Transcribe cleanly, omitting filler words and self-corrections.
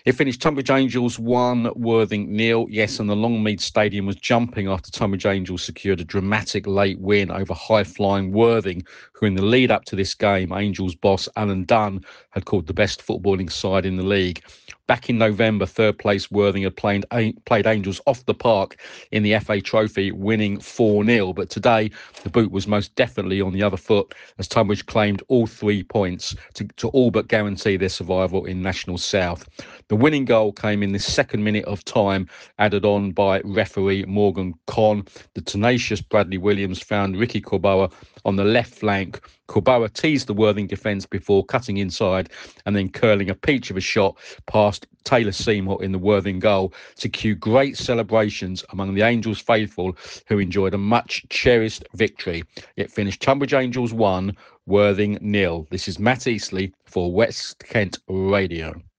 It finished Tunbridge Angels 1, Worthing 0. Yes, and the Longmead Stadium was jumping after Tunbridge Angels secured a dramatic late win over high-flying Worthing, who in the lead up to this game, Angels boss Alan Dunn had called the best footballing side in the league. Back in November, third place Worthing had played Angels off the park in the FA Trophy, winning 4-0. But today, the boot was most definitely on the other foot as Tunbridge claimed all 3 points to all but guarantee their survival in National South. The winning goal came in the second minute of time, added on by referee Morgan Conn. The tenacious Bradley Williams found Ricky Corboa on the left flank. Corboa teased the Worthing defence before cutting inside and then curling a peach of a shot past Taylor Seymour in the Worthing goal to cue great celebrations among the Angels faithful who enjoyed a much cherished victory. It finished Tunbridge Angels 1, Worthing 0. This is Matt Eastley for West Kent Radio.